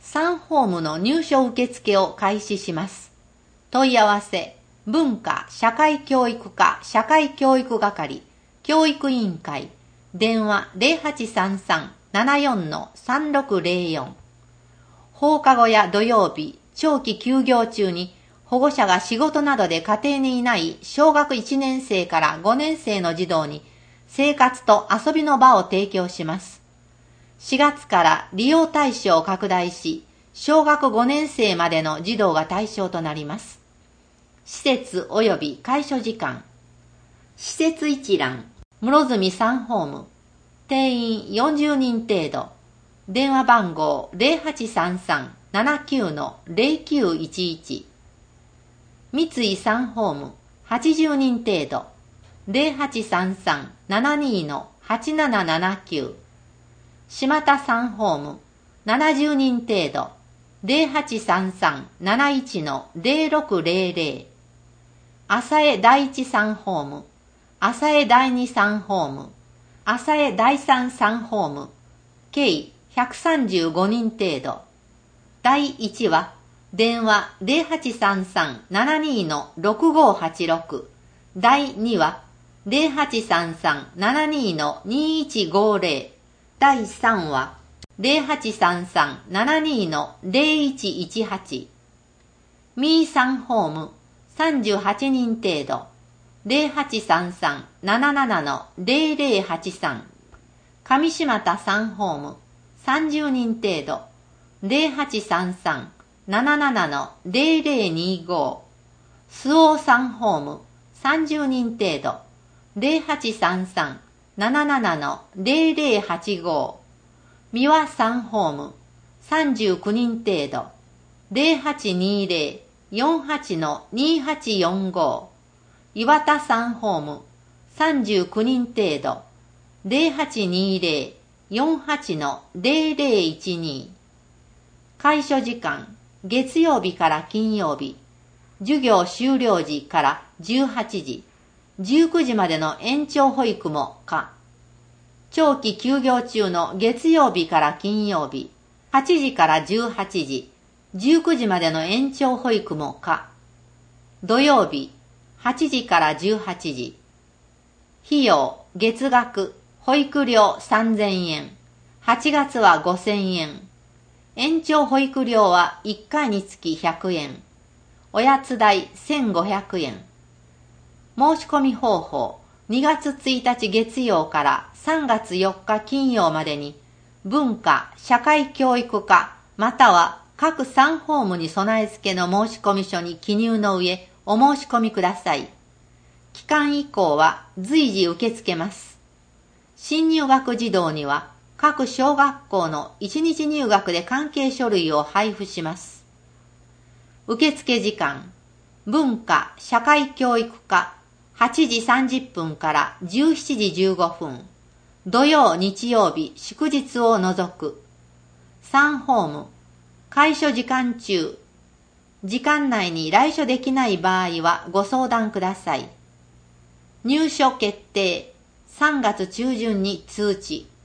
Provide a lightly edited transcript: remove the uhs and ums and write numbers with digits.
3ホームの入所受付を開始します。問い合わせ、文化社会教育課社会教育係、教育委員会、電話0833-74-3604。放課後や土曜日、長期休業中に保護者が仕事などで家庭にいない小学1年生から5年生の児童に生活と遊びの場を提供します。4月から利用対象を拡大し、小学5年生までの児童が対象となります。施設及び開所時間。施設一覧、室積3ホーム、定員40人程度、電話番号0833-79-0911。三井3ホーム、80人程度、0833-72-8779。島田3ホーム、70人程度、0833-71-0600。浅江第一3ホーム、浅江第二3ホーム、浅江第三3ホーム、計135人程度。第1は、電話0833-72-6586。第2は、0833-72-2150。第3は、0833-72-0118。ミー3ホーム、38人程度。0833-77-0083。上島田3ホーム、30人程度。0833-77-0025。周防3ホーム、30人程度。0833-77-0085。三輪3ホーム、39人程度。0820-48-2845。岩田3ホーム、39人程度。0820-48-0012。開所時間、月曜日から金曜日。授業終了時から18時、19時までの延長保育も可。長期休業中の月曜日から金曜日、8時から18時、19時までの延長保育も可。土曜日、8時から18時。費用、月額、保育料3000円。8月は5000円。延長保育料は1回につき100円。おやつ代1500円。申し込み方法、2月1日月曜から3月4日金曜までに、文化社会教育課または各3ホームに備え付けの申し込み書に記入の上、お申し込みください。期間以降は随時受け付けます。新入学児童には各小学校の1日入学で関係書類を配布します。受付時間、文化社会教育課8時30分から17時15分。土曜日曜日祝日を除く。3ホーム、開所時間中。時間内に来所できない場合はご相談ください。入所決定、3月中旬に通知。